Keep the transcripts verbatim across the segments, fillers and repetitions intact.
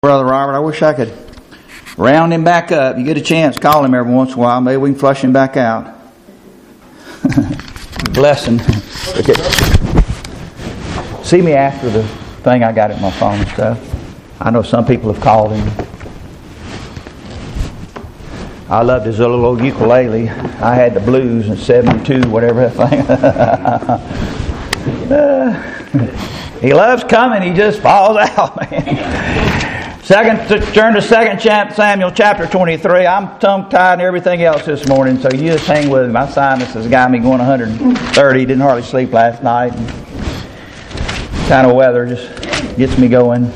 Brother Robert, I wish I could round him back up. You get a chance, call him every once in a while. Maybe we can flush him back out. Blessing. Okay. See me after the thing. I got it on my phone and stuff. I know some people have called him. I loved his little old ukulele. I had the blues in seventy-two, whatever that thing. uh, he loves coming. He just falls out, man. Second, turn to Second Samuel chapter twenty-three. I'm tongue-tied and everything else this morning, so you just hang with me. My sinus has got me going one hundred thirty. Didn't hardly sleep last night. Kind of weather just gets me going.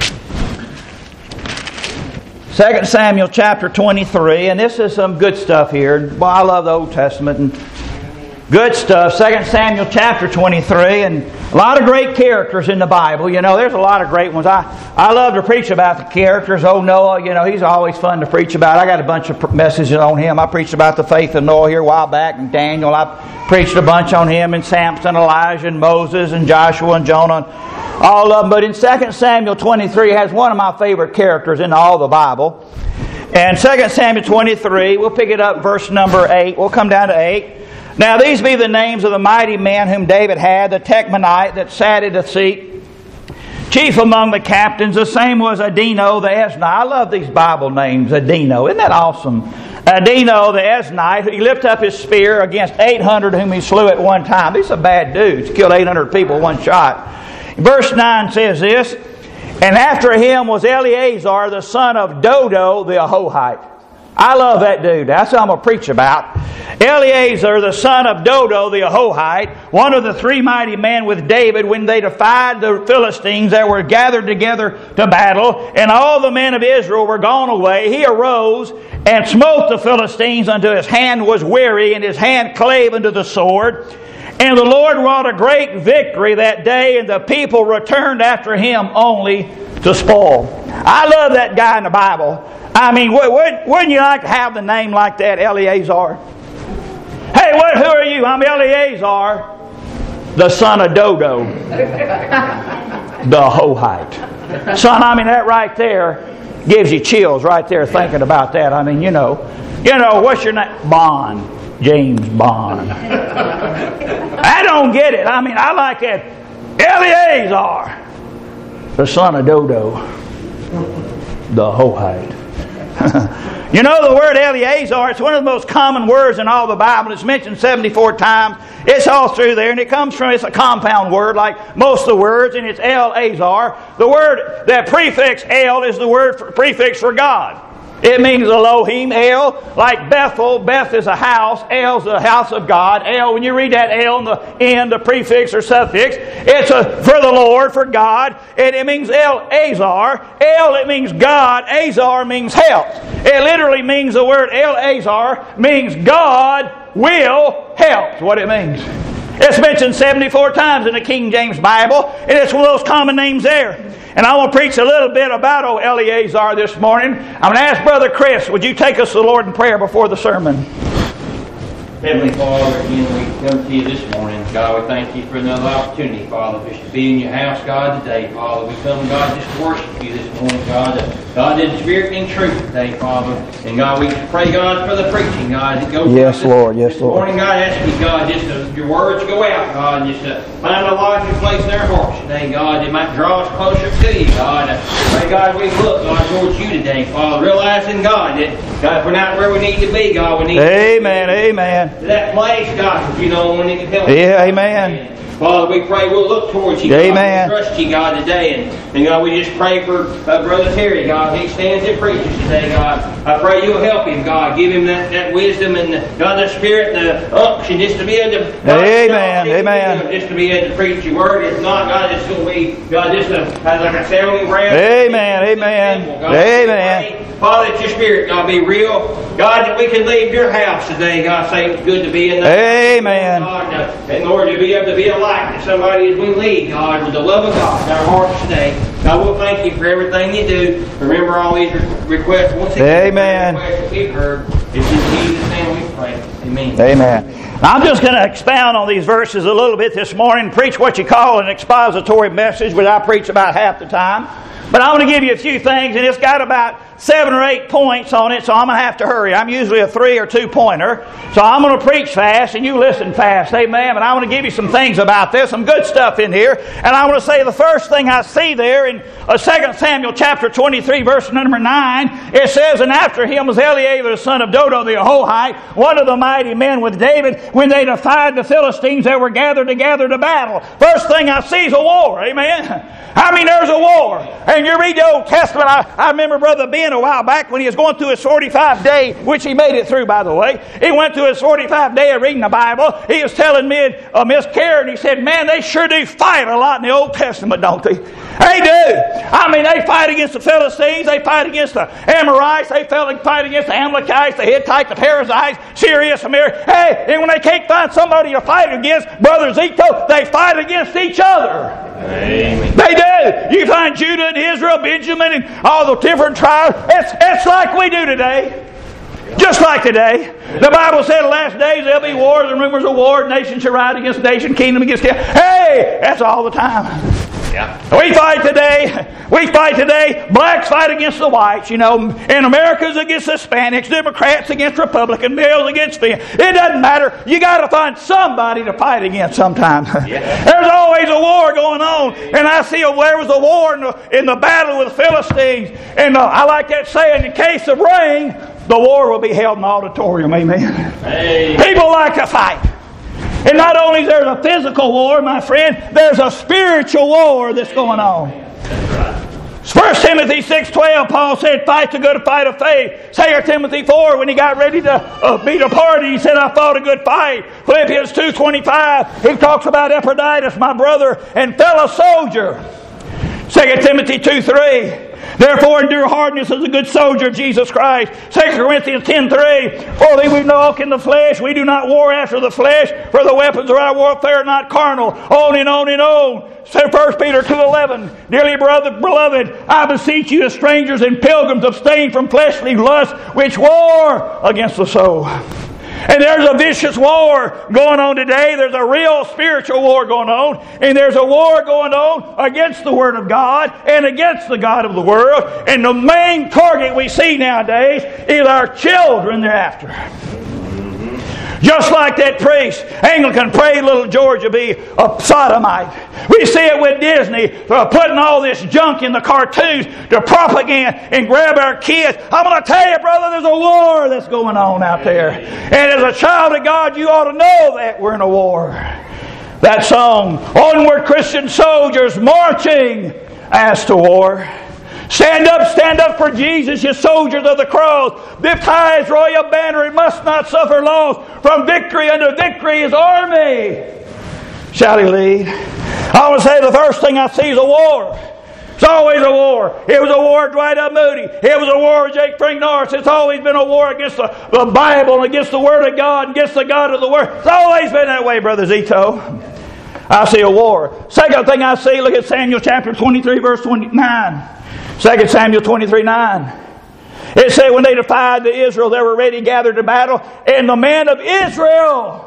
Second Samuel chapter twenty-three, and this is some good stuff here. Well, I love the Old Testament and good stuff. Second Samuel chapter twenty-three, and a lot of great characters in the Bible. You know, there's a lot of great ones. I, I love to preach about the characters. Oh, Noah, you know, he's always fun to preach about. I got a bunch of messages on him. I preached about the faith of Noah here a while back, and Daniel. I preached a bunch on him, and Samson, Elijah, and Moses, and Joshua, and Jonah, and all of them. But in Second Samuel twenty-three, it has one of my favorite characters in all the Bible. And Second Samuel twenty-three, we'll pick it up verse number eight. We'll come down to eight. Now these be the names of the mighty men whom David had, the Techmanite that sat at the seat. Chief among the captains, the same was Adino the Esnite. I love these Bible names, Adino. Isn't that awesome? Adino the Esnite, he lifted up his spear against eight hundred whom he slew at one time. These are bad dudes. He killed eight hundred people one shot. Verse nine says this, and after him was Eleazar the son of Dodo the Ahohite. I love that dude. That's what I'm going to preach about. Eleazar, the son of Dodo the Ahohite, one of the three mighty men with David when they defied the Philistines that were gathered together to battle, and all the men of Israel were gone away. He arose and smote the Philistines until his hand was weary, and his hand clave unto the sword. And the Lord wrought a great victory that day, and the people returned after him only to spoil. I love that guy in the Bible. I mean, wouldn't you like to have the name like that, Eleazar? Hey, what, who are you? I'm Eleazar, the son of Dodo, the Ahohite. Son, I mean, that right there gives you chills right there thinking about that. I mean, you know, you know, what's your name? Bond. James Bond. I don't get it. I mean, I like it. Eleazar, the son of Dodo, the Ahohite. You know the word Eleazar, it's one of the most common words in all the Bible. It's mentioned seventy-four times. It's all through there, and it comes from, it's a compound word like most of the words, and it's El-Azar. The word, that prefix El is the word for, prefix for God. It means Elohim, El, like Bethel. Beth is a house. El is the house of God. El, when you read that El in the end, the prefix or suffix, it's a, for the Lord, for God. And it means El-Azar. El, it means God. Azar means help. It literally means the word El-Azar means God will help. That's what it means. It's mentioned seventy-four times in the King James Bible, and it's one of those common names there. And I want to preach a little bit about old Eleazar this morning. I'm going to ask Brother Chris, would you take us to the Lord in prayer before the sermon? Heavenly Father, again we come to you this morning. God, we thank you for another opportunity, Father, just to be in your house, God, today, Father. We come, God, just to worship you this morning, God. God, in spirit and truth today, Father. And God, we pray, God, for the preaching, God. That goes yes, Lord, yes, this Lord. morning, God, I ask you, God, just to, your words go out, God, and just to find a lodging place in their hearts today, God. It might draw us closer to you, God. I pray, God, we look, God, towards you today, Father, realizing, God, that, God, if we're not where we need to be, God, we need amen, to be amen. to that place, God, because you know when we can help. Yeah, amen. Father, we pray we'll look towards you, amen. God. We trust you, God, today. And, and God, we just pray for uh, Brother Terry, God. He stands and preaches today, God. I pray you'll help him, God. Give him that, that wisdom and, the, God, the spirit, the unction, just to be able to... God, amen, God, amen. Just to be able to preach your word. If not, God, it's going to be, God, just a, like a sounding brass. Amen, amen, God, amen. Father, that your spirit, God, be real. God, that we can leave your house today. God, say it's good to be in there. Amen. God, uh, in order to be able to be a light to somebody as we lead, God, with the love of God in our hearts today. God, we'll thank you for everything you do. Remember all these requests. Once again, amen. Requests we've heard. It's in Jesus' name we pray. Amen. Amen. I'm just going to expound on these verses a little bit this morning, preach what you call an expository message, which I preach about half the time. But I want to give you a few things, and it's got about seven or eight points on it, so I'm going to have to hurry. I'm usually a three or two pointer, so I'm going to preach fast, and you listen fast. Amen. But I want to give you some things about this, some good stuff in here. And I want to say the first thing I see there in uh, Second Samuel chapter twenty-three, verse number nine, it says, "And after him was Eleazar the son of Dodo the Ahohite, one of the mighty men with David, when they defied the Philistines that were gathered together to battle." First thing I see is a war. Amen. I mean, there's a war. And you read the Old Testament. I, I remember Brother Ben a while back when he was going through his forty-five day, which he made it through, by the way. He went through his forty-five day of reading the Bible. He was telling me, uh, Miss Karen, he said, "Man, they sure do fight a lot in the Old Testament, don't they?" They do. I mean, they fight against the Philistines. They fight against the Amorites. They fight against the Amalekites, the Hittites, the Perizzites, Syria, Samaria. Hey, and when they can't find somebody to fight against, Brother Zito, they fight against each other. Amen. They do. You find Judah and Israel, Benjamin, and all the different tribes. It's, it's like we do today. Just like today. The Bible said in the last days there'll be wars and rumors of war. Nation shall rise against nation, kingdom against kingdom. Hey, that's all the time. Yeah. We fight today. We fight today. Blacks fight against the whites, you know. And Americans against Hispanics. Democrats against Republicans. Males against females. It doesn't matter. You got to find somebody to fight against sometime. Yeah. There's always a war going on. And I see a, there was a war in the, in the battle with the Philistines. And uh, I like that saying, in case of rain, the war will be held in the auditorium. Amen. Hey. People like to fight. And not only is there a physical war, my friend, there's a spiritual war that's going on. First Timothy six twelve, Paul said, "Fight the good fight of faith." Second Timothy four, when he got ready to uh, be departed, he said, "I fought a good fight." Philippians two twenty-five, he talks about Epaphroditus, my brother and fellow soldier. Second Timothy two three, "Therefore endure hardness as a good soldier of Jesus Christ." Second Corinthians ten three, "For we walk in the flesh, we do not war after the flesh, for the weapons of our warfare are not carnal." On and on and on. First Peter two eleven, "Dearly brother, beloved, I beseech you as strangers and pilgrims, abstain from fleshly lusts which war against the soul." And there's a vicious war going on today. There's a real spiritual war going on. And there's a war going on against the Word of God and against the God of the world. And the main target we see nowadays is our children thereafter. Just like that priest, Anglican, prayed little George to be a sodomite. We see it with Disney, uh, putting all this junk in the cartoons to propagate and grab our kids. I'm going to tell you, brother, there's a war that's going on out there. And as a child of God, you ought to know that we're in a war. That song, "Onward Christian soldiers marching as to war. Stand up, stand up for Jesus, you soldiers of the cross. Lift high his royal banner, and must not suffer loss. From victory unto victory his army shall he lead." I want to say the first thing I see is a war. It's always a war. It was a war at Dwight L. Moody. It was a war with Jake Frank Norris. It's always been a war against the, the Bible and against the Word of God and against the God of the Word. It's always been that way, Brother Zito. I see a war. Second thing I see, look at Samuel chapter twenty-three, verse twenty-nine. Second Samuel twenty-three nine. It said, "When they defied the Israel, they were ready gathered to battle, and the men of Israel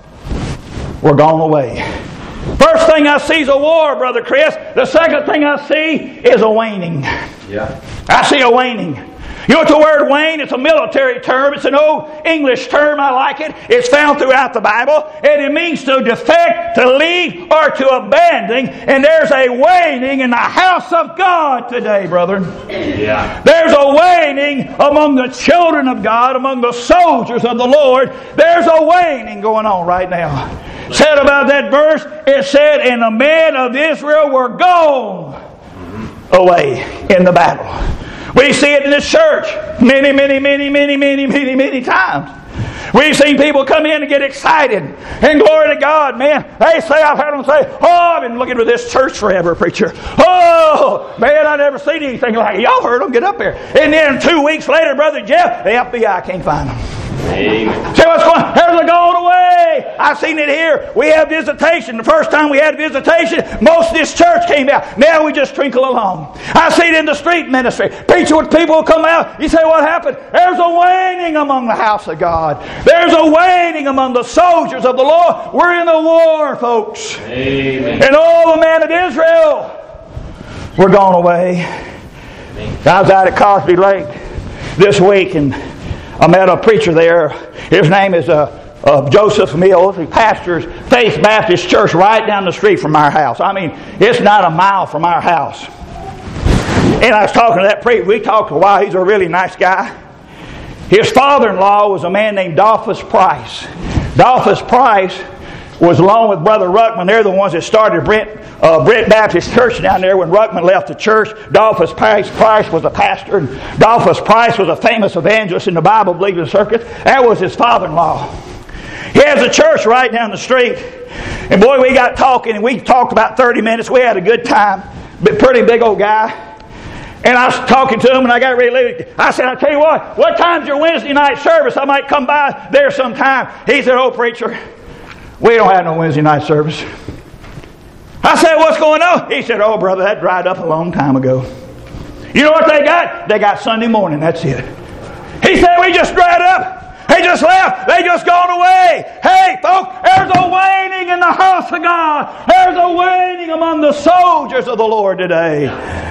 were gone away." First thing I see is a war, Brother Chris. The second thing I see is a waning. Yeah. I see a waning. You know what the word wane? It's a military term. It's an old English term. I like it. It's found throughout the Bible. And it means to defect, to leave, or to abandon. And there's a waning in the house of God today, brethren. Yeah. There's a waning among the children of God, among the soldiers of the Lord. There's a waning going on right now. Said about that verse, it said, "And the men of Israel were gone away in the battle." We see it in this church many, many, many, many, many, many, many times. We've seen people come in and get excited. And glory to God, man. They say, I've heard them say, "Oh, I've been looking for this church forever, preacher. Oh, man, I've never seen anything like it." Y'all heard them get up there. And then two weeks later, Brother Jeff, the F B I can't find them. Amen. See what's going on? They're going away. I've seen it here. We have visitation. The first time we had visitation, most of this church came out. Now we just trickle along. I see it in the street ministry. Preaching with people who come out. You say, what happened? There's a waning among the house of God. There's a waning among the soldiers of the Lord. We're in the war, folks. Amen. And all the men of Israel were gone away. I was out at Cosby Lake this week, and I met a preacher there. His name is uh, uh, Joseph Mills. He pastors Faith Baptist Church right down the street from our house. I mean, it's not a mile from our house. And I was talking to that preacher. We talked a while. He's a really nice guy. His father-in-law was a man named Dolphus Price. Dolphus Price was along with Brother Ruckman. They're the ones that started Brent, uh, Brent Baptist Church down there when Ruckman left the church. Dolphus Price, Price was a pastor. And Dolphus Price was a famous evangelist in the Bible-believing circuit. That was his father-in-law. He has a church right down the street. And boy, we got talking, and we talked about thirty minutes. We had a good time. But pretty big old guy. And I was talking to him, and I got really, I said, I tell you what, what time's your Wednesday night service? I might come by there sometime. He said, oh, preacher, we don't have no Wednesday night service. I said, what's going on? He said, oh, brother, that dried up a long time ago. You know what they got? They got Sunday morning, that's it. He said, we just dried up. They just left. They just gone away. Hey, folks, there's a waning in the house of God. There's a waning among the soldiers of the Lord today.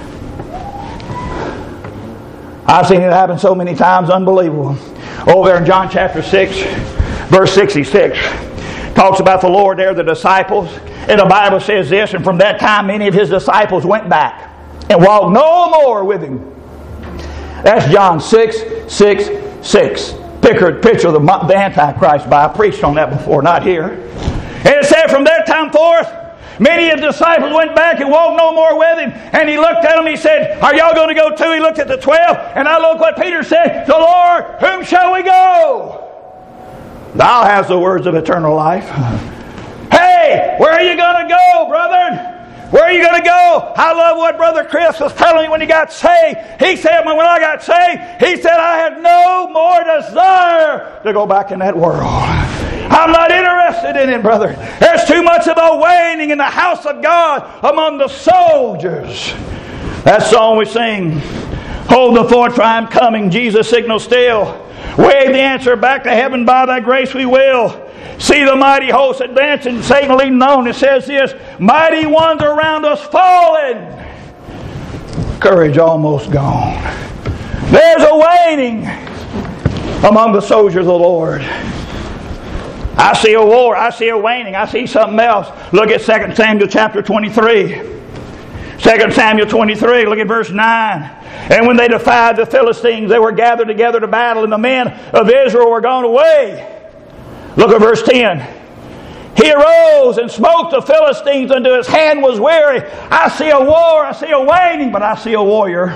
I've seen it happen so many times, unbelievable. Over there in John chapter six, verse sixty-six, talks about the Lord there, the disciples. And the Bible says this, and from that time many of His disciples went back and walked no more with Him. That's John six, six, six. Picture, picture of the, the Antichrist by. I preached on that before, not here. And it said from that time forth, many of the disciples went back and walked no more with Him. And He looked at them, He said, are y'all going to go too? He looked at the twelve, and I look what Peter said, the Lord, whom shall we go? Thou hast the words of eternal life. Hey, where are you going to go, brother? Where are you going to go? I love what Brother Chris was telling me when he got saved. He said, when I got saved, he said, I had no more desire to go back in that world. I'm not interested in it, brother. There's too much of a waning in the house of God among the soldiers. That song we sing, hold the fort for I'm coming, Jesus signal still. Wave the answer back to heaven, by thy grace we will. See the mighty host advancing, Satan leading on. It says this, mighty ones around us fallen. Courage almost gone. There's a waning among the soldiers of the Lord. I see a war. I see a waning. I see something else. Look at Second Samuel chapter twenty-three. Second Samuel twenty-three, look at verse nine. And when they defied the Philistines, they were gathered together to battle, and the men of Israel were gone away. Look at verse ten. He arose and smote the Philistines until his hand was weary. I see a war, I see a waning, but I see a warrior.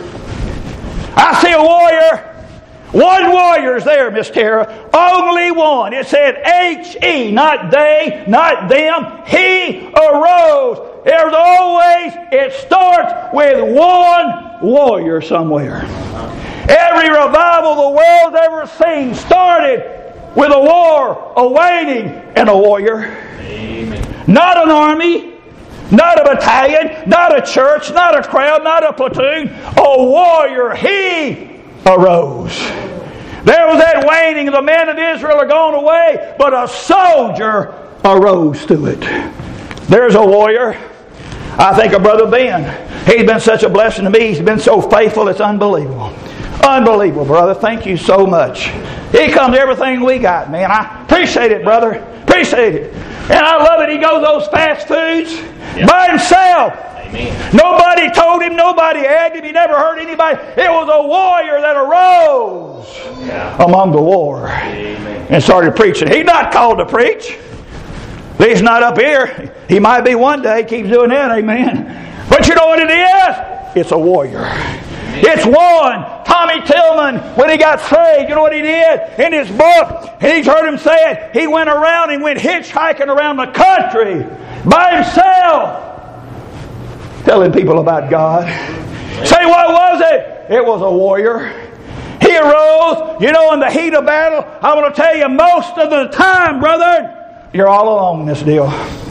I see a warrior. One warrior's there, Miss Tara. Only one. It said H E, not they, not them. He arose. There's always, it starts with one warrior somewhere. Every revival the world's ever seen started with a war, a waning, and a warrior. Amen. Not an army, not a battalion, not a church, not a crowd, not a platoon. A warrior. He arose. There was that waning. The men of Israel are gone away, but a soldier arose to it. There's a warrior. I think of Brother Ben. He's been such a blessing to me. He's been so faithful, it's unbelievable. Unbelievable, brother. Thank you so much. He comes to everything we got, man. I appreciate it, brother. Appreciate it. And I love it. He goes those fast foods yep. by himself. Amen. Nobody told him. Nobody egged him. He never heard anybody. It was a warrior that arose yeah. among the war Amen. And started preaching. He's not called to preach. He's not up here. He might be one day. Keeps doing that. Amen. But you know what it is? It's a warrior. It's one. Tommy Tillman, when he got saved, you know what he did? In his book, and he's heard him say it, he went around and went hitchhiking around the country by himself, telling people about God. Say, what was it? It was a warrior. He arose. You know, in the heat of battle, I'm going to tell you, most of the time, brother, you're all alone in this deal.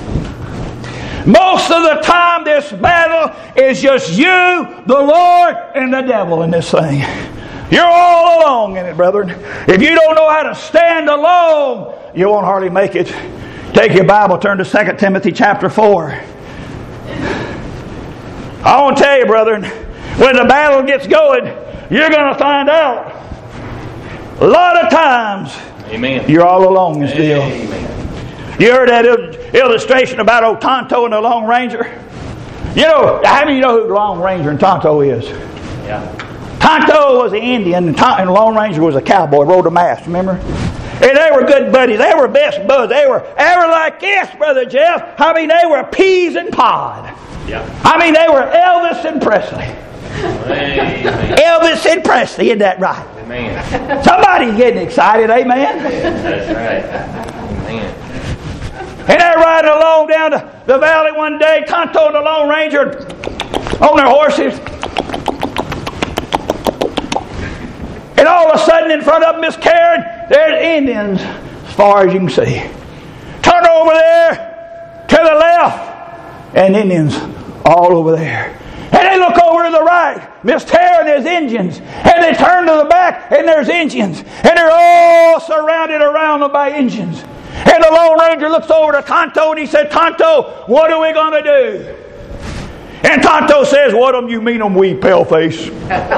Most of the time, this battle is just you, the Lord, and the devil in this thing. You're all alone in it, brethren. If you don't know how to stand alone, you won't hardly make it. Take your Bible, turn to Second Timothy chapter four. I want to tell you, brethren, When the battle gets going, you're going to find out. A lot of times, Amen. You're all alone in this deal. Amen. You heard that il- illustration about old Tonto and the Lone Ranger? You know, how many of you know who the Lone Ranger and Tonto is? Yeah. Tonto was an Indian, and, Ton- and the Lone Ranger was a cowboy, rode a mask, remember? And they were good buddies. They were best buds. They were, they were like this, Brother Jeff. I mean, they were peas and pod. Yeah. I mean, they were Elvis and Presley. Amen. Elvis and Presley, isn't that right? Amen. Somebody's getting excited, amen? That's right. Amen. And they're riding along down the, the valley one day, Tonto and the Lone Ranger on their horses. And all of a sudden, in front of them, Miss Karen, there's Indians as far as you can see. Turn over there to the left, and Indians all over there. And they look over to the right, Miss Karen, there's Indians. And they turn to the back, and there's Indians. And they're all surrounded around them by Indians. And the Lone Ranger looks over to Tonto, and he said, Tonto, what are we going to do? And Tonto says, what do you mean, 'em wee paleface?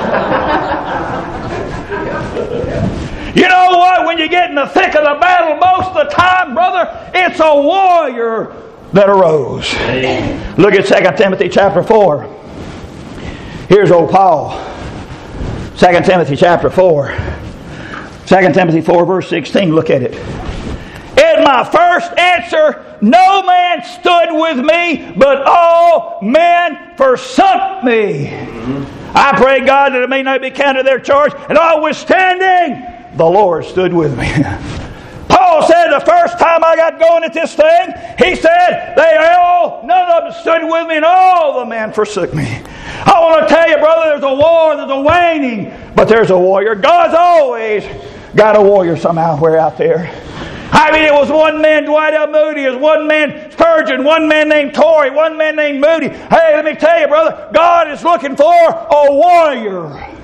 You know what? When you get in the thick of the battle, most of the time, brother, it's a warrior that arose. Amen. Look at Second Timothy chapter four. Here's old Paul. Second Timothy chapter four. Second Timothy four verse sixteen. Look at it. In my first answer, no man stood with me, but all men forsook me. Mm-hmm. I pray God that it may not be counted their charge, and notwithstanding, the Lord stood with me. Paul said the first time I got going at this thing, he said, they all, none of them stood with me, and all the men forsook me. I want to tell you, brother, there's a war, there's a waning, but there's a warrior. God's always got a warrior somehow out there. I mean, it was one man, Dwight L. Moody, it was one man, Spurgeon, one man named Torrey, one man named Moody. Hey, let me tell you, brother, God is looking for a warrior.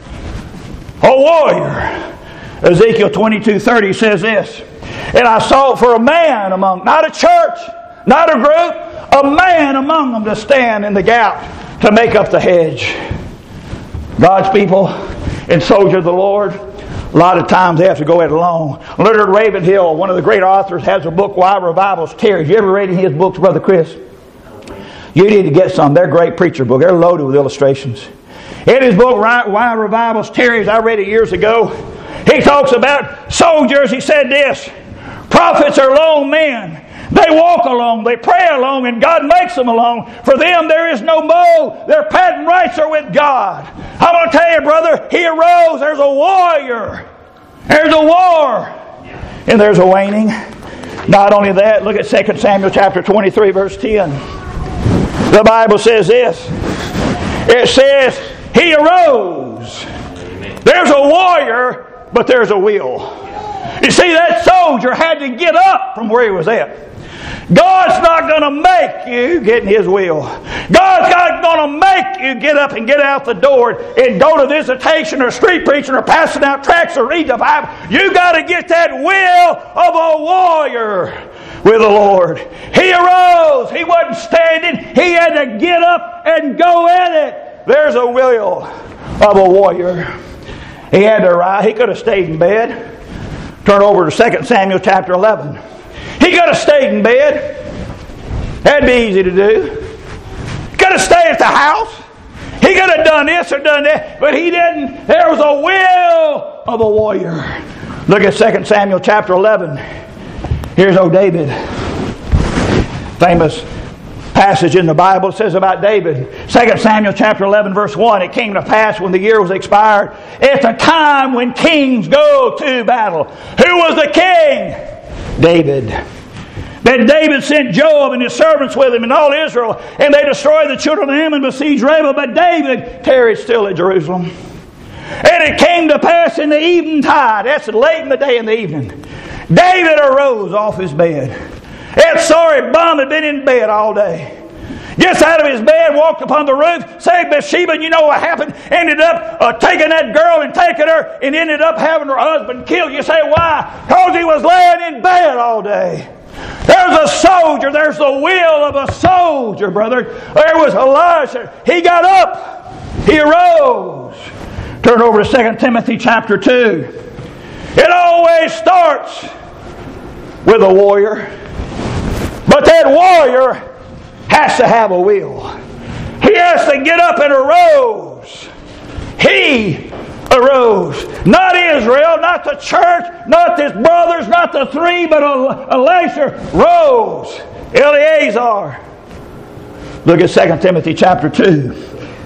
A warrior. Ezekiel twenty-two thirty says this, and I sought for a man among, not a church, not a group, a man among them to stand in the gap to make up the hedge. God's people and soldiers of the Lord, a lot of times they have to go it alone. Leonard Ravenhill, one of the great authors, has a book, Why Revivals Tarry. You ever read his books, Brother Chris? You need to get some. They're great preacher books. They're loaded with illustrations. In his book, Why Revivals Tarry, I read it years ago, he talks about soldiers. He said this, prophets are lone men. They walk alone, they pray alone, and God makes them alone. For them there is no mode. Their patent rights are with God. I'm going to tell you, brother, he arose. There's a warrior. There's a war. And there's a waning. Not only that, look at Second Samuel chapter twenty-three, verse ten. The Bible says this. It says, he arose. There's a warrior, but there's a will. You see, that soldier had to get up from where he was at. God's not going to make you get in His will. God's not going to make you get up and get out the door and go to visitation or street preaching or passing out tracts or read the Bible. You got to get that will of a warrior with the Lord. He arose. He wasn't standing. He had to get up and go at it. There's a will of a warrior. He had to rise. He could have stayed in bed. Turn over to Second Samuel chapter eleven. He could have stayed in bed. That'd be easy to do. He could have stayed at the house. He could have done this or done that, but he didn't. There was a will of a warrior. Look at Second Samuel chapter eleven. Here's old David. Famous passage in the Bible. It says about David. Second Samuel chapter eleven verse one. It came to pass when the year was expired, at the time when kings go to battle. Who was the king? David. Then David sent Joab and his servants with him and all Israel, and they destroyed the children of Ammon and besieged Rabbah. But David tarried still at Jerusalem. And it came to pass in the eventide, that's late in the day in the evening, David arose off his bed. That sorry bum had been in bed all day. Gets out of his bed, walked upon the roof, saved Bathsheba, and you know what happened? Ended up uh, taking that girl and taking her, and ended up having her husband killed. You say, why? Because he was laying in bed all day. There's a soldier. There's the will of a soldier, brother. There was Elisha. He got up. He arose. Turn over to Second Timothy chapter two. It always starts with a warrior. But that warrior has to have a will. He has to get up and arose. He arose. Not Israel, not the church, not his brothers, not the three, but Elisha rose. Eleazar. Look at Second Timothy chapter two.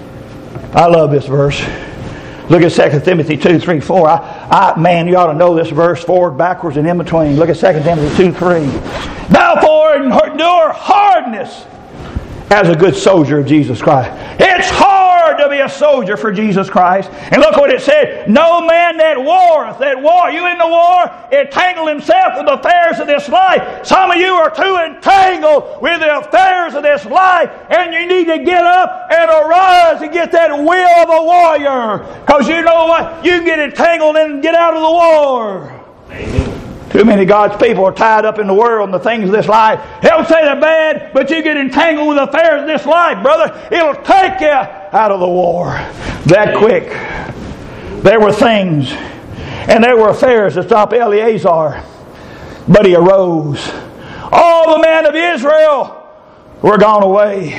I love this verse. Look at Second Timothy two, three, four. I, I, man, you ought to know this verse forward, backwards, and in between. Look at Second Timothy two, three. Therefore, endure hardness as a good soldier of Jesus Christ. It's hard to be a soldier for Jesus Christ. And look what it said. No man that warreth, that war, you in the war, entangle himself with the affairs of this life. Some of you are too entangled with the affairs of this life, and you need to get up and arise and get that will of a warrior. Because you know what? You get entangled and get out of the war. Amen. Too many of God's people are tied up in the world and the things of this life. They don't say they're bad, but you get entangled with the affairs of this life, brother. It'll take you out of the war that quick. There were things and there were affairs that stopped Eleazar, but he arose. All the men of Israel were gone away.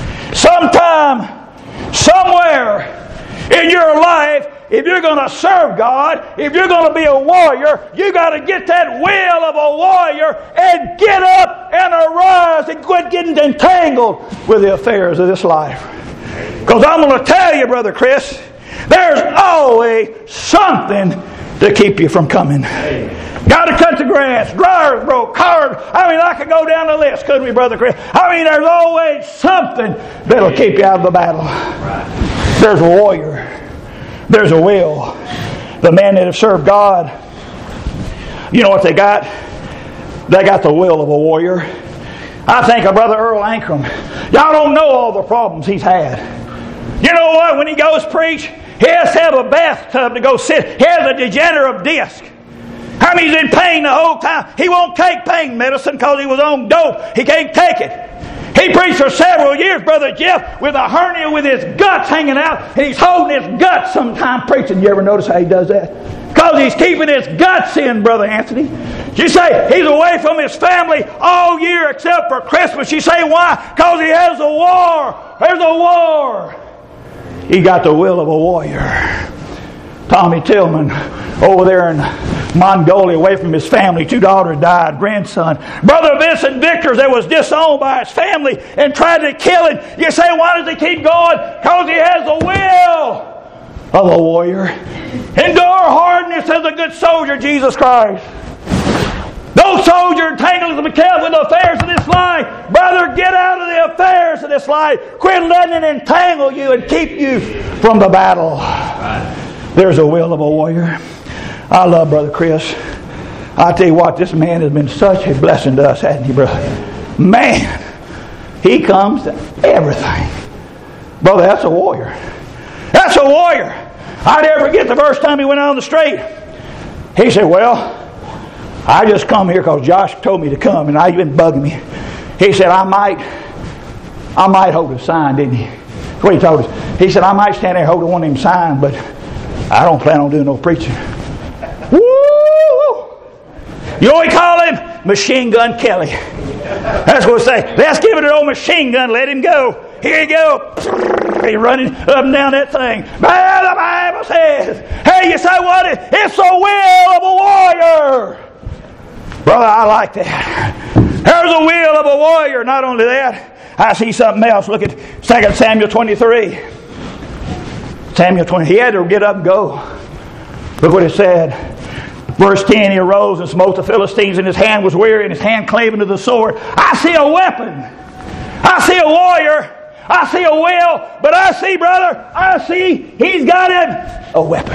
Sometime, somewhere in your life, if you're going to serve God, if you're going to be a warrior, you got to get that will of a warrior and get up and arise and quit getting entangled with the affairs of this life. Because I'm going to tell you, Brother Chris, there's always something to keep you from coming. Got to cut the grass, dryers broke, cars. I mean, I could go down the list, couldn't we, Brother Chris? I mean, there's always something that'll keep you out of the battle. There's a warrior. There's a will. The men that have served God, you know what they got? They got the will of a warrior. I think of Brother Earl Ankrum. Y'all don't know all the problems he's had. You know what? When he goes preach, he has to have a bathtub to go sit. He has a degenerative disc. I mean, he's in pain the whole time. He won't take pain medicine because he was on dope. He can't take it. He preached for several years, Brother Jeff, with a hernia with his guts hanging out. And he's holding his guts sometime preaching. You ever notice how he does that? Because he's keeping his guts in, Brother Anthony. You say he's away from his family all year except for Christmas. You say why? Because he has a war. There's a war. He got the will of a warrior. Tommy Tillman over there in Mongolia, away from his family. Two daughters died, grandson. Brother Vincent Victors that was disowned by his family and tried to kill him. You say, why does he keep going? Because he has the will of a warrior. Endure hardness as a good soldier, Jesus Christ. No soldier entangles himself with the affairs of this life. Brother, get out of the affairs of this life. Quit letting it entangle you and keep you from the battle. There's a will of a warrior. I love Brother Chris. I tell you what, this man has been such a blessing to us, hasn't he, brother? Man, he comes to everything. Brother, that's a warrior. That's a warrior. I never forget the first time he went out on the street. He said, well, I just come here because Josh told me to come, and I've been bugging me. He said, I might, I might hold a sign, didn't he? That's what he told us. He said, I might stand there holding one of them signs, but I don't plan on doing no preaching. Woo! You know what we call him? Machine Gun Kelly. That's what we say. Let's give it an old machine gun. Let him go. Here you go. He's running up and down that thing. Well, the Bible says, hey, you say what? It's the will of a warrior. Brother, I like that. There's a will of a warrior. Not only that, I see something else. Look at Second Samuel twenty-three. Samuel twenty. He had to get up and go. Look what it said. Verse ten, he arose and smote the Philistines, and his hand was weary, and his hand clave unto the sword. I see a weapon. I see a warrior. I see a will. But I see, brother, I see he's got him a weapon.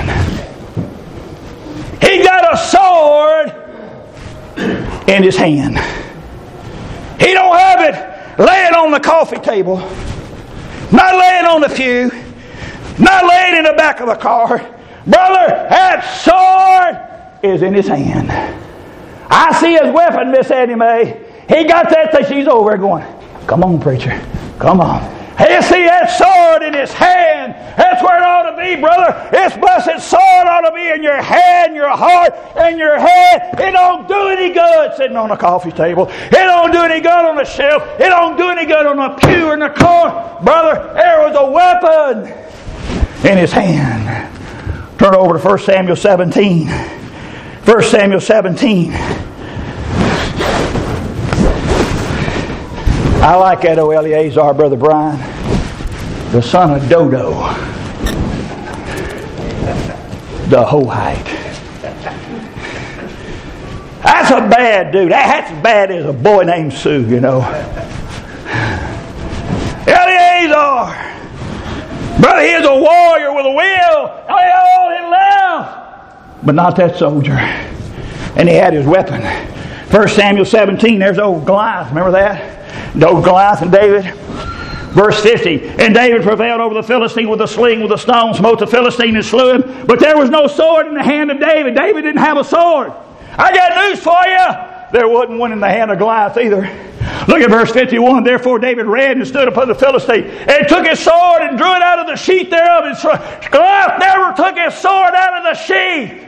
He got a sword in his hand. He don't have it laying on the coffee table. Not laying on the pew. Not laying in the back of a car. Brother, that sword is in his hand. I see his weapon, Miss Annie Mae. He got that thing. She's over there going, come on, preacher. Come on. You see that sword in his hand. That's where it ought to be, brother. This blessed sword ought to be in your hand, your heart, and your head. It don't do any good sitting on a coffee table. It don't do any good on the shelf. It don't do any good on a pew in the corner. Brother, there was a weapon in his hand. Turn over to First Samuel seventeen. First Samuel seventeen. I like that old Eleazar, Brother Brian, the son of Dodo, the Hohite. That's a bad dude. That's as bad as a boy named Sue, you know. Eleazar, brother, he is a warrior with a will. Oh, he laughed, but not that soldier. And he had his weapon. First Samuel seventeen. There's old Goliath. Remember that? No, Goliath and David. Verse fifty. And David prevailed over the Philistine with a sling, with a stone, smote the Philistine and slew him. But there was no sword in the hand of David. David didn't have a sword. I got news for you. There wasn't one in the hand of Goliath either. Look at verse fifty-one. Therefore David ran and stood upon the Philistine, and took his sword and drew it out of the sheath thereof. And Goliath never took his sword out of the sheath.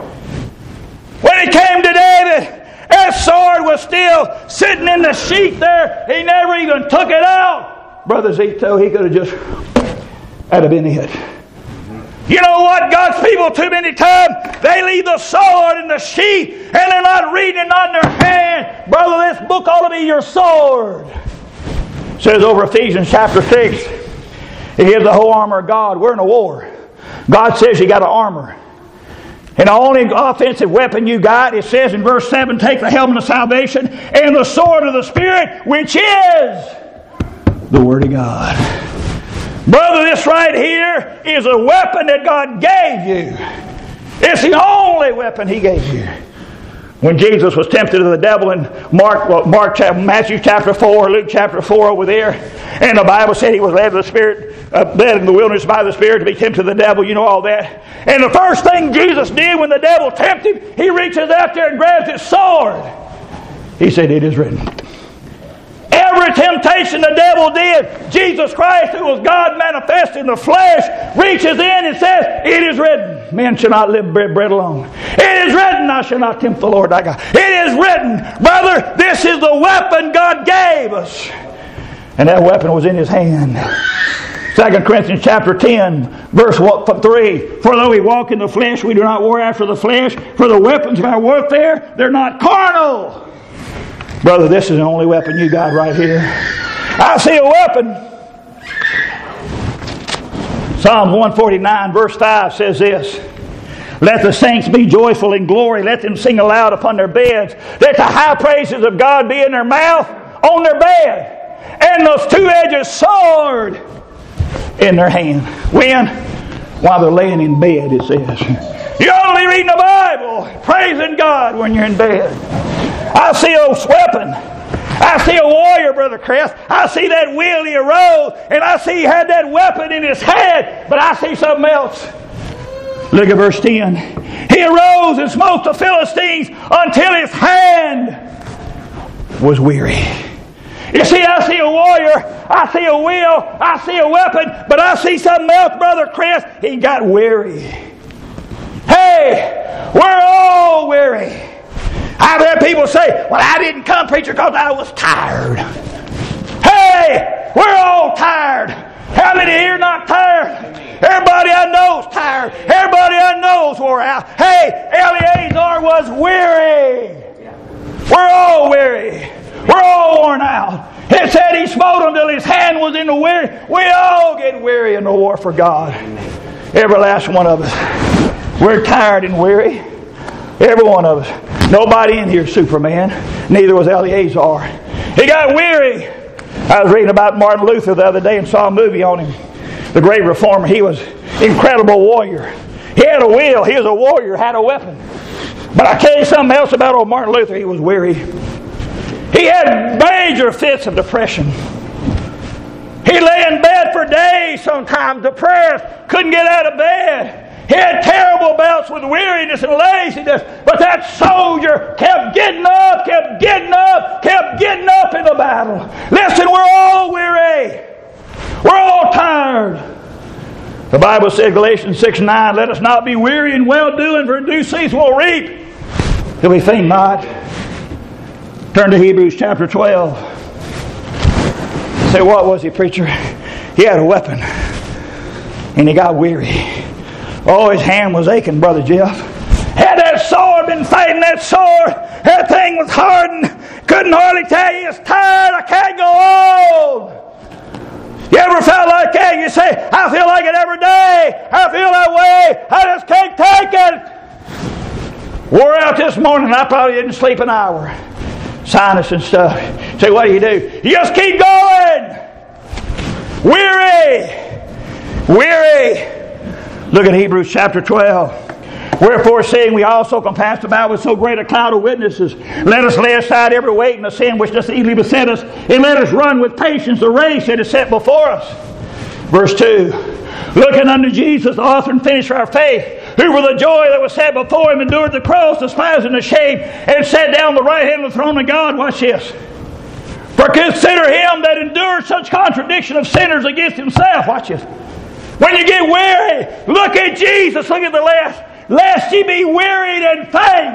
When it came to David, that sword was still sitting in the sheath there. He never even took it out. Brother Zito, he could have just, that'd have been it. You know what? God's people too many times, they leave the sword in the sheath and they're not reading it on their hand. Brother, this book ought to be your sword. It says over Ephesians chapter six, it gives the whole armor of God. We're in a war. God says you got an armor. And the only offensive weapon you got, it says in verse seven, take the helmet of salvation and the sword of the Spirit, which is the Word of God. Brother, this right here is a weapon that God gave you. It's the only weapon He gave you. When Jesus was tempted of the devil in Mark, well, Mark, Matthew chapter four, Luke chapter four over there, and the Bible said He was led of the Spirit, uh, led in the wilderness by the Spirit to be tempted of the devil. You know all that. And the first thing Jesus did when the devil tempted Him, He reaches out there and grabs His sword. He said, it is written. Every temptation the devil did, Jesus Christ, who was God manifest in the flesh, reaches in and says, it is written, men shall not live by bread alone. It is written, I shall not tempt the Lord thy God. It is written, brother, this is the weapon God gave us. And that weapon was in His hand. Second Corinthians chapter ten, verse three. For though we walk in the flesh, we do not war after the flesh. For the weapons of our warfare, they're not carnal. Brother, this is the only weapon you got right here. I see a weapon. Psalms one forty-nine verse five says this. Let the saints be joyful in glory. Let them sing aloud upon their beds. Let the high praises of God be in their mouth, on their bed. And those two-edged sword in their hand. When? While they're laying in bed, it says. You're only reading the Bible, praising God when you're in bed. I see a weapon. I see a warrior, Brother Chris. I see that wheel he arose, and I see he had that weapon in his hand, but I see something else. Look at verse ten. He arose and smote the Philistines until his hand was weary. You see, I see a warrior, I see a wheel, I see a weapon, but I see something else, Brother Chris. He got weary. Hey, we're all weary. I've had people say, well, I didn't come, preacher, because I was tired. Hey, we're all tired. How many here are not tired? Everybody I know is tired. Everybody I know is wore out. Hey, Eleazar was weary. We're all weary. We're all worn out. It said he smote him till his hand was in the weary. We all get weary in the war for God. Every last one of us. We're tired and weary. Every one of us. Nobody in here is Superman. Neither was Eleazar. He got weary. I was reading about Martin Luther the other day and saw a movie on him. The great reformer. He was an incredible warrior. He had a will. He was a warrior. Had a weapon. But I tell you something else about old Martin Luther. He was weary. He had major fits of depression. He lay in bed for days sometimes, depressed. Couldn't get out of bed. He had terrible bouts with weariness and laziness, but that soldier kept getting up, kept getting up, kept getting up in the battle. Listen, we're all weary. We're all tired. The Bible said, Galatians six nine, let us not be weary in well-doing, for in due season we'll reap if we faint not. Turn to Hebrews chapter twelve. Say, what was he, preacher? He had a weapon, and he got weary. Oh, his hand was aching, Brother Jeff. Had that sword been fighting that sword, that thing was hardened. Couldn't hardly tell you, it's tired, I can't go on. You ever felt like that? You say, I feel like it every day. I feel that way. I just can't take it. Wore out this morning. I probably didn't sleep an hour. Sinus and stuff. Say, what do you do? You just keep going. Weary. Weary. Look at Hebrews chapter twelve. Wherefore, seeing we also compassed about with so great a cloud of witnesses, let us lay aside every weight and the sin which doth easily beset us, and let us run with patience the race that is set before us. Verse two. Looking unto Jesus, the author and finisher of our faith, who for the joy that was set before him endured the cross, despising the shame, and sat down on the right hand of the throne of God. Watch this. For consider him that endured such contradiction of sinners against himself. Watch this. When you get weary, look at Jesus. Look at the last. Lest ye be wearied and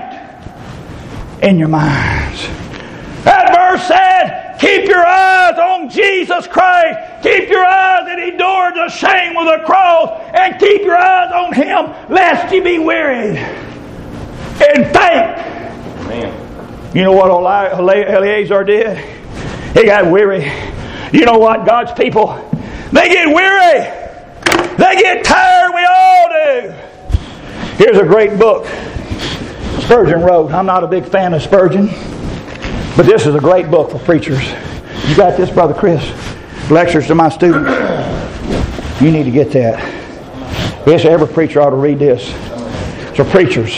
faint in your minds. That verse said, keep your eyes on Jesus Christ. Keep your eyes that He endured the shame of the cross. And keep your eyes on Him, lest ye be wearied and faint. Amen. You know what Eleazar did? He got weary. You know what? God's people, they get weary. They get tired. We all do. Here's a great book Spurgeon wrote. I'm not a big fan of Spurgeon, but this is a great book for preachers. You got this, Brother Chris? Lectures to my students. You need to get that. Yes, every preacher ought to read this. So preachers.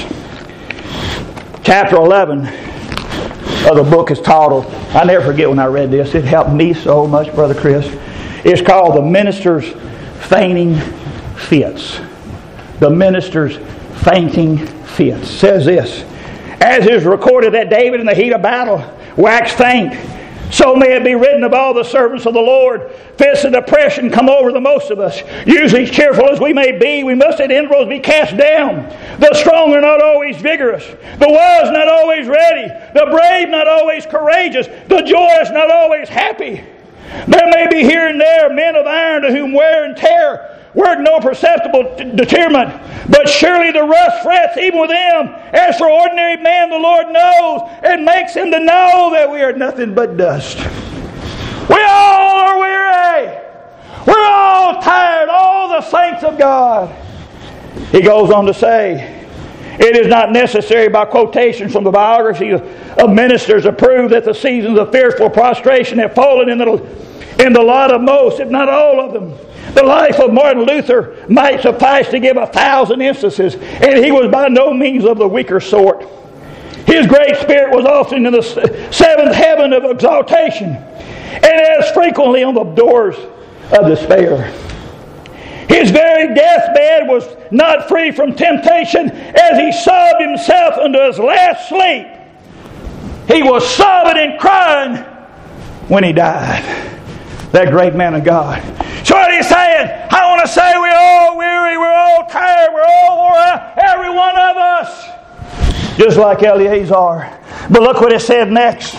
Chapter eleven of the book is titled, I never forget when I read this. It helped me so much, Brother Chris. It's called The Minister's Fainting Fits. The Minister's Fainting Fits. It says this, as is recorded that David in the heat of battle waxed faint, so may it be written of all the servants of the Lord. Fits of depression come over the most of us. Usually, cheerful as we may be, we must at intervals be cast down. The strong are not always vigorous. The wise not always ready. The brave not always courageous. The joyous not always happy. There may be here and there men of iron to whom wear and tear work no perceptible deterrent, but surely the rust frets even with them. As for ordinary man, the Lord knows and makes him to know that we are nothing but dust. We all are weary. We're all tired, all the saints of God. He goes on to say, it is not necessary by quotations from the biography of, of ministers to prove that the seasons of fearful prostration have fallen in the, in the lot of most, if not all of them. The life of Martin Luther might suffice to give a thousand instances, and he was by no means of the weaker sort. His great spirit was often in the seventh heaven of exaltation, and as frequently on the doors of despair. His very deathbed was not free from temptation as he sobbed himself into his last sleep. He was sobbing and crying when he died. That great man of God. So what he's saying, I want to say we're all weary, we're all tired, we're all wore out, every one of us. Just like Eleazar. But look what it said next.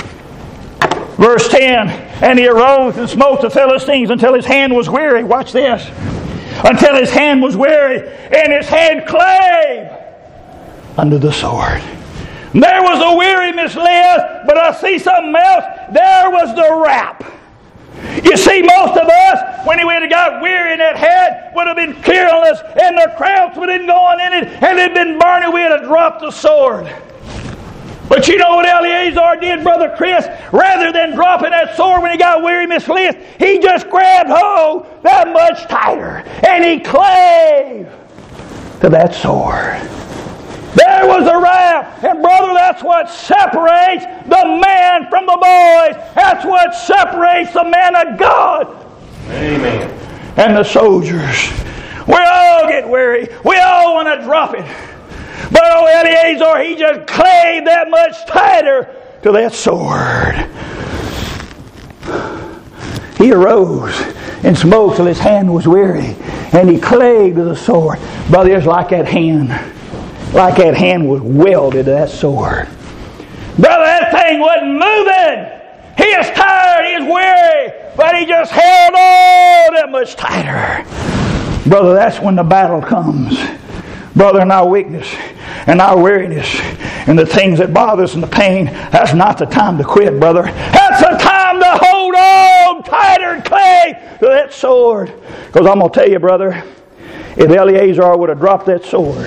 Verse ten, and he arose and smote the Philistines until his hand was weary. Watch this. Until his hand was weary, and his hand clave under the sword. And there was the weary, Miss Liz, but I see something else. There was the rap. You see, most of us, when we would have got weary in that head, would have been careless, and the crowds would have been going in it, and it had been burning, we would have dropped the sword. But you know what Eleazar did, Brother Chris? Rather than dropping that sword when he got weary, Miss Liz, he just grabbed hold that much tighter, and he clave to that sword. There was a wrath. And brother, that's what separates the man from the boys. That's what separates the man of God. Amen. And the soldiers. We all get weary. We all want to drop it. But oh, Eleazar, he just clave that much tighter to that sword. He arose and smoke till his hand was weary, and he clave to the sword. Brother, it's like that hand, like that hand was welded to that sword. Brother, that thing wasn't moving. He is tired, he is weary, but he just held on that much tighter. Brother, that's when the battle comes. Brother, in our weakness and our weariness and the things that bother us and the pain, that's not the time to quit, brother. That's the time to hold on tighter and cling to that sword. Because I'm going to tell you, brother, if Eleazar would have dropped that sword,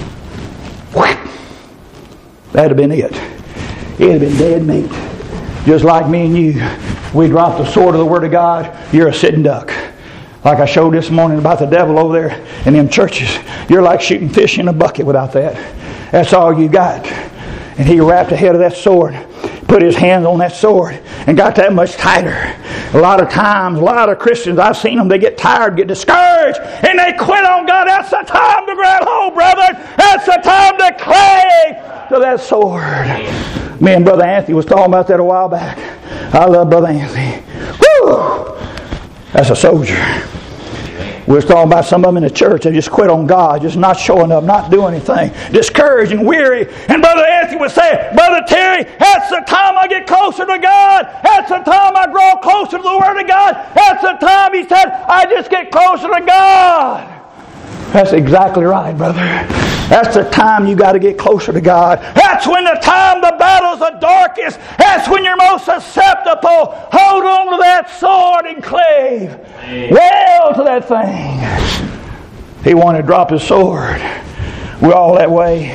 that'd have been it. It'd have been dead meat. Just like me and you, we drop the sword of the Word of God, you're a sitting duck. Like I showed this morning about the devil over there in them churches. You're like shooting fish in a bucket without that. That's all you got. And he wrapped the head of that sword, put his hands on that sword, and got that much tighter. A lot of times, a lot of Christians, I've seen them, they get tired, get discouraged, and they quit on God. That's the time to grab hold, brother. That's the time to cling to that sword. Me and Brother Anthony was talking about that a while back. I love Brother Anthony. Woo! That's a soldier. We was talking about some of them in the church. They just quit on God, just not showing up, not doing anything, discouraged and weary. And Brother Anthony would say, Brother Terry, that's the time I get closer to God. That's the time I grow closer to the Word of God. That's the time, he said, I just get closer to God. That's exactly right, brother. That's the time you got to get closer to God. That's when the time the battle's the darkest. That's when you're most susceptible. Hold on to that sword and clave. Well to that thing. He wanted to drop his sword. We're all that way.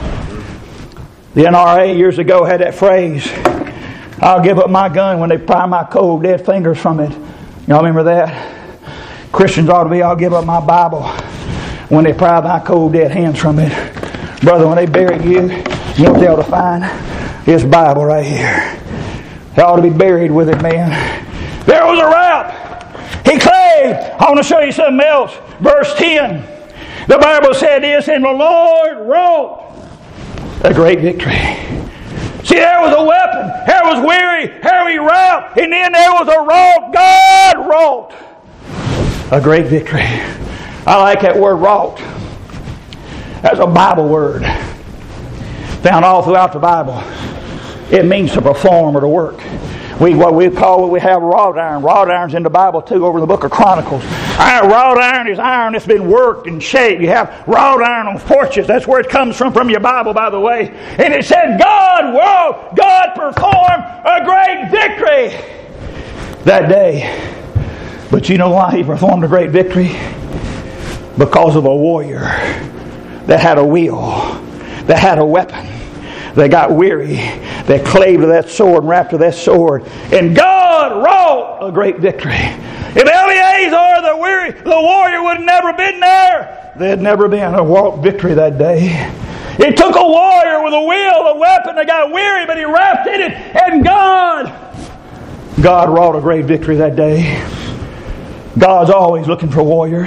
The N R A years ago had that phrase, I'll give up my gun when they pry my cold dead fingers from it. Y'all remember that? Christians ought to be, I'll give up my Bible when they pry my cold dead hands from it. Brother, when they bury you, you know what they ought to find? This Bible right here. They ought to be buried with it, man. There was a rap. He clave. I want to show you something else. Verse ten. The Bible said this, and the Lord wrought a great victory. See, there was a weapon. There was weary. There he wrought. And then there was a wrought. God wrought a great victory. I like that word wrought. That's a Bible word. Found all throughout the Bible. It means to perform or to work. We what we call what we have wrought iron. Wrought iron's in the Bible too, over in the book of Chronicles. Iron, wrought iron is iron that's been worked and shaped. You have wrought iron on porches. That's where it comes from, from your Bible, by the way. And it said, God wrought, God performed a great victory that day. But you know why he performed a great victory? Because of a warrior that had a will, that had a weapon. They got weary. They clave to that sword and wrapped to that sword. And God wrought a great victory. If Eleazar, the weary, the warrior, would have never been there, there had never been a wrought victory that day. It took a warrior with a will, a weapon that got weary, but he wrapped in it. And God, God wrought a great victory that day. God's always looking for warriors.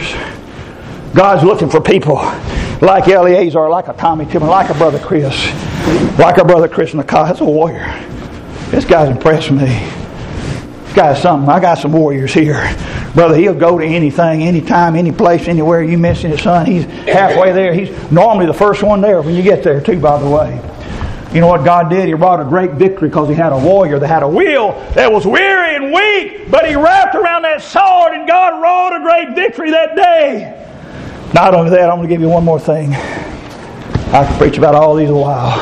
God's looking for people like Eleazar, like a Tommy Tippin, like a Brother Chris, like a Brother Chris Nakai. That's a warrior. This guy's impressed me. This guy's something. I got some warriors here. Brother, he'll go to anything, anytime, any place, anywhere you mention his son. He's halfway there. He's normally the first one there when you get there too, by the way. You know what God did? He brought a great victory because he had a warrior that had a will that was weary and weak, but he wrapped around that sword and God wrought a great victory that day. Not only that, I'm going to give you one more thing. I could preach about all these a while.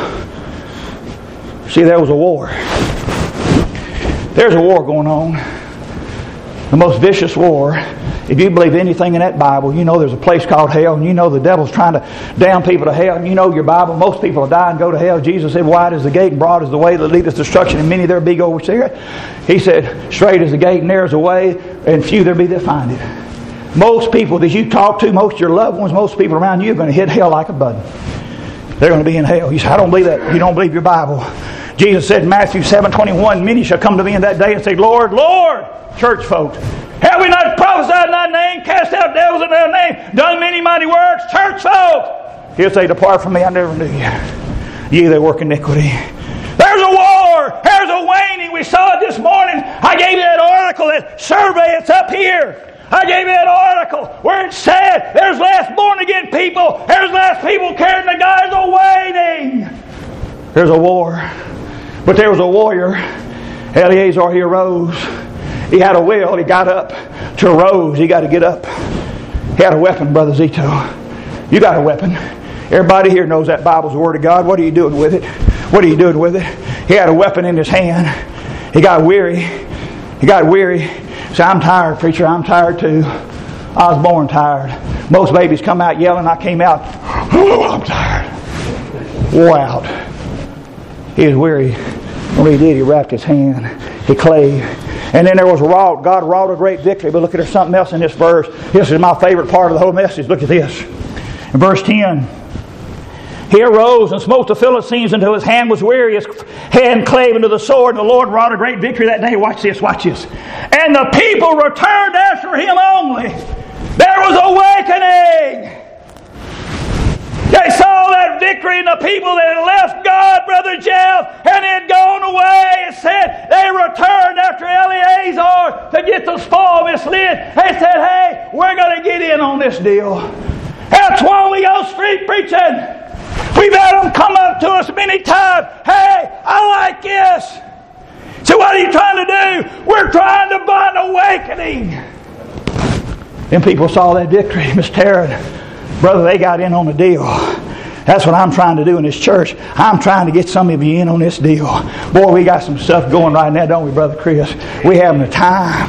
See, there was a war. There's a war going on. The most vicious war. If you believe anything in that Bible, you know there's a place called hell, and you know the devil's trying to damn people to hell, and you know your Bible, most people will die and go to hell. Jesus said, wide is the gate and broad is the way that leadeth to destruction, and many there be go which there. He said, straight is the gate and narrow is the way, and few there be that find it. Most people that you talk to, most of your loved ones, most people around you are going to hit hell like a button. They're going to be in hell. You say, I don't believe that. You don't believe your Bible. Jesus said in Matthew seven twenty-one, many shall come to me in that day and say, Lord, Lord, church folks, have we not prophesied in thy name, cast out devils in thy name, done many mighty works? Church folks, he'll say, depart from me, I never knew you. Ye that work iniquity. There's a war. There's a waning. We saw it this morning. I gave you that article, that survey. It's up here. I gave you an article where it said there's less born-again people, there's less people carrying the gospel waiting. There's a war. But there was a warrior. Eleazar, he arose. He had a will. He got up. To arose, he got to get up. He had a weapon, Brother Zito. You got a weapon. Everybody here knows that Bible's the Word of God. What are you doing with it? What are you doing with it? He had a weapon in his hand. He got weary. He got weary. He said, I'm tired, preacher. I'm tired too. I was born tired. Most babies come out yelling. I came out, oh, I'm tired. Wore out. He was weary. What he did, he wrapped his hand. He clave. And then there was a wrought. God wrought a great victory. But look at, there's something else in this verse. This is my favorite part of the whole message. Look at this. In verse ten. He arose and smote the Philistines until his hand was weary. His hand clave into the sword. And the Lord wrought a great victory that day. Watch this. Watch this. And the people returned after him only. There was awakening. They saw that victory in the people that had left God, Brother Jeff, and had gone away. It said they returned after Eleazar to get the spoil misled. They said, hey, we're going to get in on this deal. That's why we go street preaching. We've had them come up to us many times. Hey, I like this. So what are you trying to do? We're trying to bind awakening. Then people saw that victory. Miss Tarrant, brother, they got in on the deal. That's what I'm trying to do in this church. I'm trying to get some of you in on this deal. Boy, we got some stuff going right now, don't we, Brother Chris? We having a time.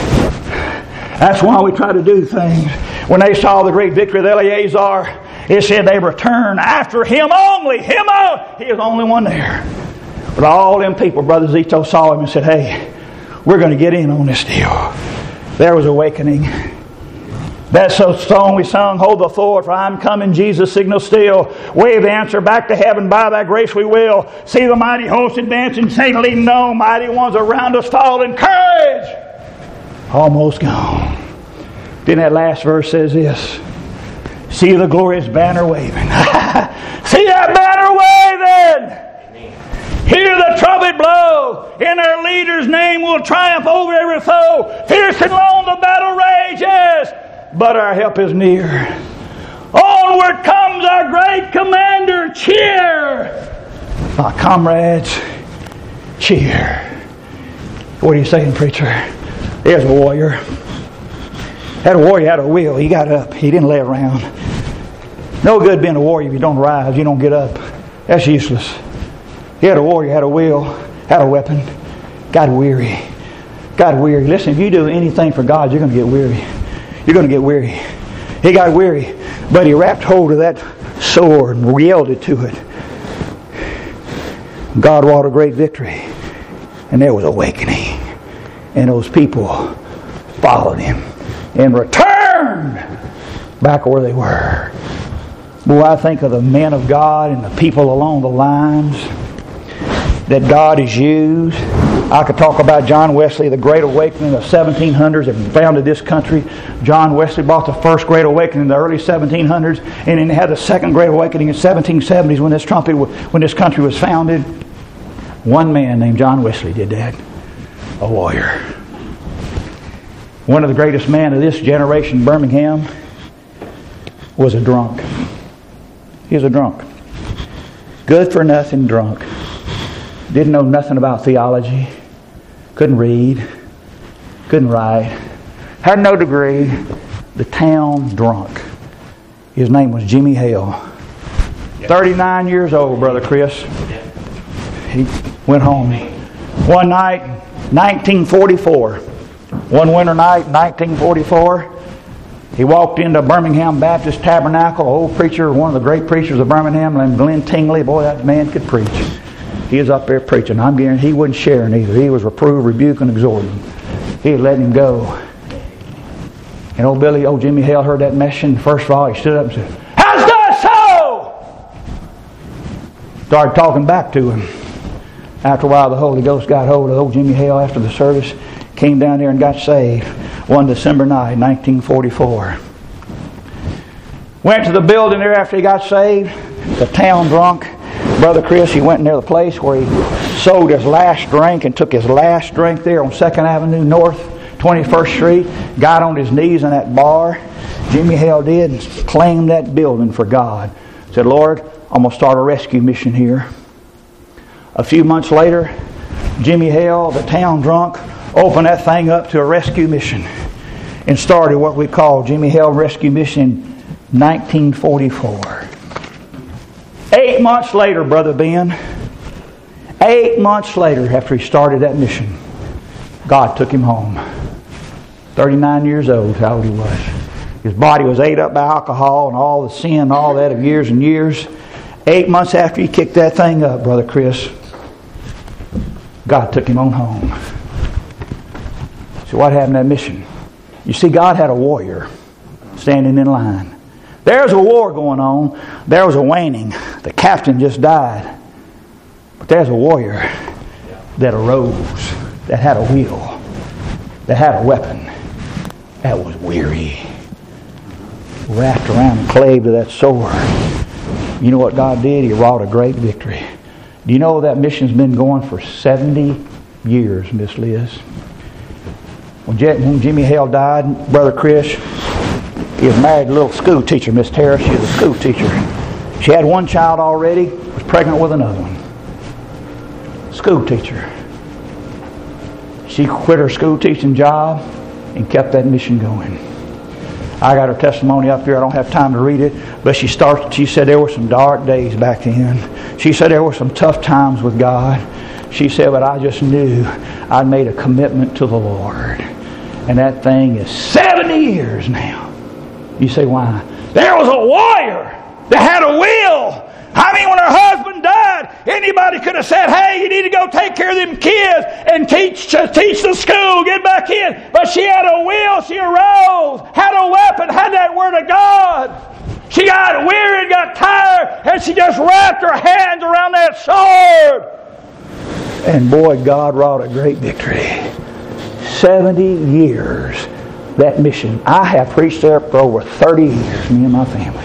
That's why we try to do things. When they saw the great victory of Eleazar, it said they returned after him only. Him only. He was the only one there. But all them people, Brother Zito, saw him and said, hey, we're going to get in on this deal. There was awakening. That song we sung, hold the fort, for I'm coming, Jesus, signal still. Wave the answer back to heaven, by thy grace we will. See the mighty host advancing, Satan leading no mighty ones around us falling. Courage! Almost gone. Then that last verse says this. See the glorious banner waving. See that banner waving! Hear the trumpet blow. In our leader's name we'll triumph over every foe. Fierce and long the battle rages, but our help is near. Onward comes our great commander. Cheer! My comrades, cheer. What are you saying, preacher? There's a warrior. That warrior had a will. He got up. He didn't lay around. No good being a warrior if you don't rise, you don't get up. That's useless. He had a warrior, had a will, had a weapon. Got weary. Got weary. Listen, if you do anything for God, you're going to get weary. You're going to get weary. He got weary, but he wrapped hold of that sword and yielded to it. God wrought a great victory, and there was awakening. And those people followed him and returned back where they were. Boy, I think of the men of God and the people along the lines that God has used. I could talk about John Wesley, the Great Awakening of the seventeen hundreds that founded this country. John Wesley brought the first Great Awakening in the early seventeen hundreds, and then had the second Great Awakening in seventeen seventies when this country, when this country was founded. One man named John Wesley did that. A warrior. One of the greatest men of this generation, Birmingham, was a drunk. He was a drunk. Good for nothing drunk. Didn't know nothing about theology. Couldn't read. Couldn't write. Had no degree. The town drunk. His name was Jimmy Hale. thirty-nine years old, Brother Chris. He went home. One night, nineteen forty-four. One winter night, nineteen forty-four. He walked into Birmingham Baptist Tabernacle. An old preacher, one of the great preachers of Birmingham, named Glenn Tingley. Boy, that man could preach. He was up there preaching. I'm guaranteed he wasn't sharing either. He was reprove, rebuke, and exhorting. He had let him go. And old Billy, old Jimmy Hale heard that message. And first of all, he stood up and said, "How's that so?" Started talking back to him. After a while, the Holy Ghost got hold of old Jimmy Hale after the service. Came down there and got saved. One December night, nineteen forty-four. Went to the building there after he got saved. The town drunk. Brother Chris, he went near the place where he sold his last drink and took his last drink there on second Avenue North. twenty-first Street, got on his knees in that bar. Jimmy Hale did, and claimed that building for God. Said, Lord, I'm going to start a rescue mission here. A few months later, Jimmy Hale, the town drunk, opened that thing up to a rescue mission and started what we call Jimmy Hale Rescue Mission in nineteen forty-four. Eight months later, Brother Ben, eight months later after he started that mission, God took him home. thirty-nine years old, how old he was. His body was ate up by alcohol and all the sin and all that of years and years. Eight months after he kicked that thing up, Brother Chris, God took him on home. So what happened to that mission? You see, God had a warrior standing in line. There's a war going on. There was a waning. The captain just died. But there's a warrior that arose, that had a will, that had a weapon, that was weary, wrapped around and clave to that sword. You know what God did? He wrought a great victory. Do you know that mission's been going for seventy years, Miss Liz? When, Je- when Jimmy Hale died, Brother Chris, he was married to a little school teacher, Miss Tara. She was a school teacher. She had one child already, was pregnant with another one. School teacher. She quit her school teaching job and kept that mission going. I got her testimony up here. I don't have time to read it, but she starts. She said there were some dark days back then. She said there were some tough times with God. She said, but I just knew I'd made a commitment to the Lord. And that thing is seventy years now. You say, why? There was a warrior that had a will. I mean, when her husband died, anybody could have said, hey, you need to go take care of them kids and teach teach the school, get back in. But she had a will. She arose, had a weapon, had that word of God. She got weary, got tired, and she just wrapped her hands around that sword. And boy, God wrought a great victory. seventy years, that mission. I have preached there for over thirty years, me and my family.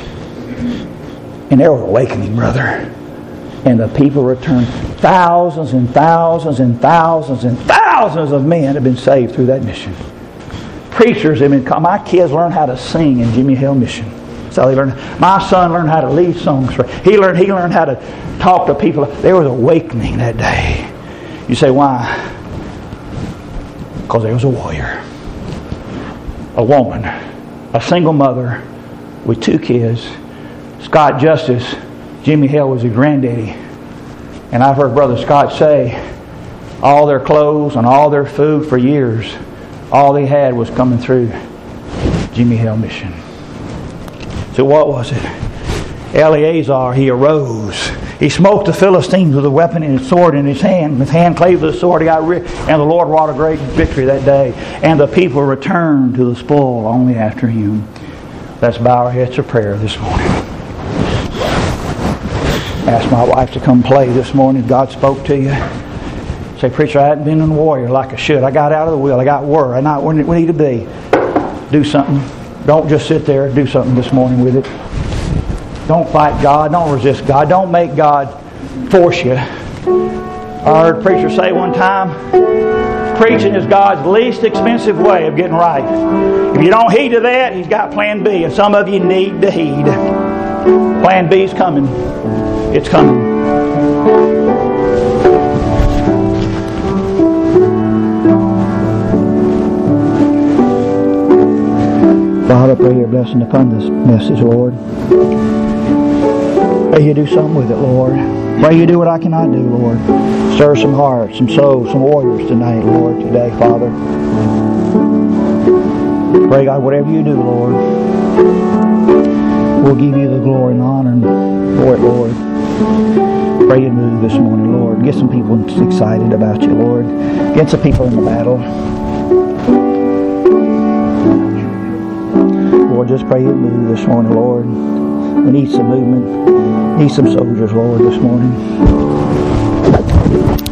And there was awakening, brother. And the people returned. Thousands and thousands and thousands and thousands of men have been saved through that mission. Preachers have been called. My kids learned how to sing in Jimmy Hale Mission. So they learned. My son learned how to lead songs. For, he learned. He learned how to talk to people. There was awakening that day. You say, why? Because there was a warrior, a woman, a single mother with two kids. Scott Justice, Jimmy Hale was his granddaddy. And I've heard Brother Scott say all their clothes and all their food for years, all they had was coming through Jimmy Hale Mission. So what was it? Eleazar, he arose. He smote the Philistines with a weapon and a sword in his hand. His hand clave to the sword. He got rid, and the Lord wrought a great victory that day. And the people returned to the spoil only after him. Let's bow our heads for prayer this morning. Ask my wife to come play this morning. God spoke to you. Say, preacher, I hadn't been in warrior like I should. I got out of the will. I got word. I'm not where we need to be. Do something. Don't just sit there. Do something this morning with it. Don't fight God. Don't resist God. Don't make God force you. I heard a preacher say one time, preaching is God's least expensive way of getting right. If you don't heed to that, He's got plan B. And some of you need to heed. Plan B is coming. It's coming. Father, I pray your blessing upon this message, Lord. Pray you do something with it, Lord. Pray you do what I cannot do, Lord. Stir some hearts, some souls, some warriors tonight, Lord, today, Father. Pray, God, whatever you do, Lord, we'll give you the glory and honor for it, Lord. Pray you move this morning, Lord. Get some people excited about you, Lord. Get some people in the battle. Lord, just pray you move this morning, Lord. We need some movement. Need some soldiers, Lord, this morning.